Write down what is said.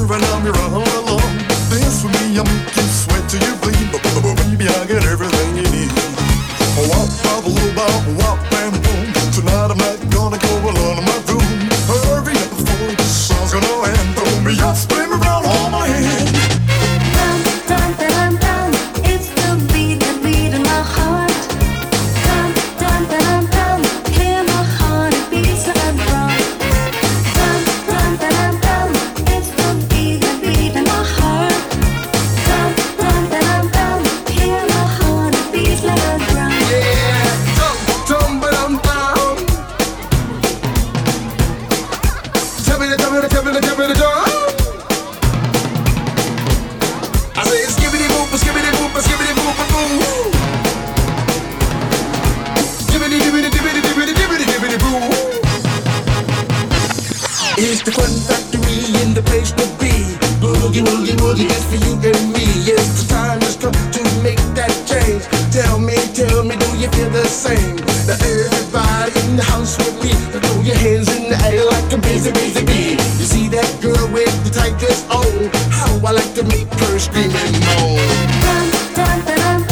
groove and I'll be running along. Dance with me, I'll make you sweat till you bleed. But baby, I got everything you need. Wop, bop, bop, wop, bam, boom. Tonight I'm not gonna go alone in my room. Hurry up before the song's gonna end. Throw me up, spin me round, hold my hand. Dum, dum, dum, dum. It's the beat, the beat in my heart. Dum, dum, dum, dum. Hear my heart, it beats like a drum. Dum, dum, dum, dum. It's the beat in my heart. Dum, dum, dum, dum. Hear my heart, it beats like a drum. Yeah, dum, dum, dum. Tell me the dum. I say skibbity boop, skibbity boop, skibbity boop, boop. Dibbity dibbity dibbity dibbity dibbity dibbity boo. It's the fun factory in the place to be. Boogie woogie woogie, it's for you and me. Yes, the time has come to make that change. Tell me, do you feel the same? Now everybody in the house with me, throw your hands in the air like a busy bee. You see that girl with the tight dress on? How I like to make her scream and moan. Dum, dum, dum,